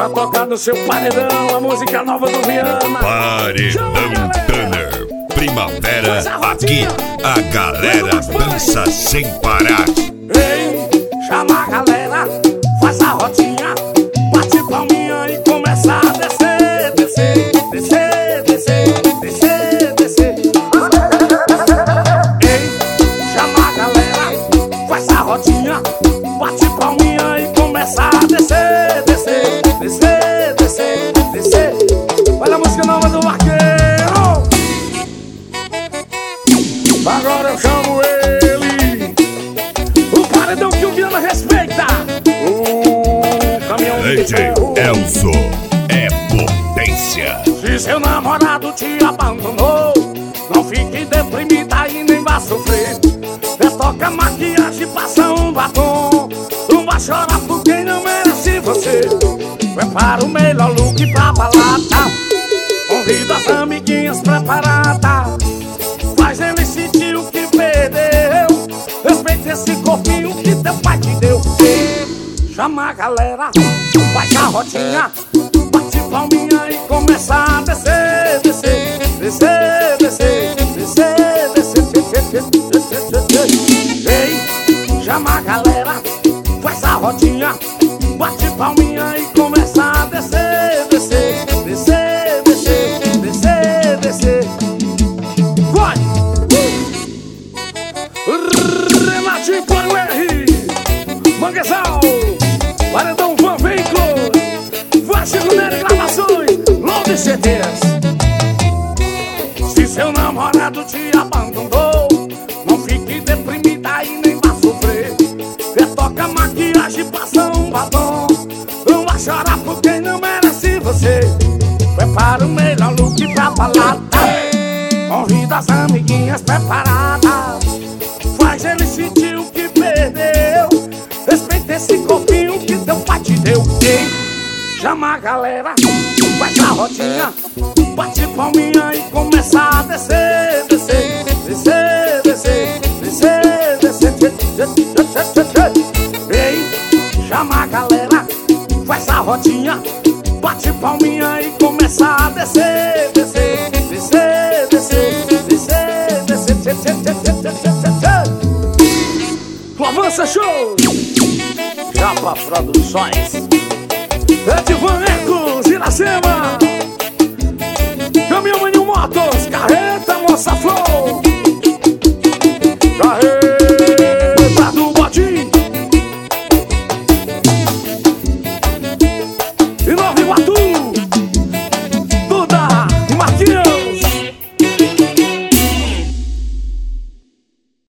Pra tocar no seu paredão, a música nova do Viana. Paredão Tanner, primavera, aqui a galera dança sem parar. Ei, chama a galera, faz a rodinha, bate palminha e começa a descer, descer, descer, descer, descer, descer. Ei, chama a galera, faz a rodinha, bate palminha e começa a descer, descer, descer, descer, descer. Olha a música nova do Vaqueiro. Agora eu chamo ele, o paredão que o Viana respeita, o caminhão de ferro. Elzo é potência. Se seu namorado te abandonou, não fique deprimida e nem vá sofrer. Retoca maquiagem, passa um batom, não vá chorar por quem não merece você. Prepara o melhor look pra balada, convida as amiguinhas preparadas, faz ele sentir o que perdeu, respeita esse corpinho que teu pai te deu. Chama a galera, faz a rodinha, bate palminha e começa a descer, descer, descer, descer, descer, descer, descer, descer. Ei, chama a galera, faz a rodinha, bate palminha e começa a descer, descer, descer, descer, descer, descer. Vai! Renatinho para o R, Manguezal, Paredão Van Veículos, Vasco Nery Gravações, Lourdes CDs. Se seu namorado te abandonou, não fique deprimida e nem vá sofrer. Retoca maquiagem, passa um batom, não vá chorar por quem não merece você. Prepara o melhor look pra balada, convida as amiguinhas preparadas, faz ele sentir o que perdeu, respeita esse corpinho que teu pai te deu. Ei, chama a galera, faz a rodinha, bate palminha e começa a descer, descer, descer, descer, descer, descer, descer, descer. Ei, chama a galera, faz a rodinha, bate palminha e começa a descer, descer, descer, descer, descer, descer, descer, descer, descer. Avança Show, Japa Produções, Edvan Ecos, Iracema, Caminhão Maninho Motos, Carreta Moça Flow.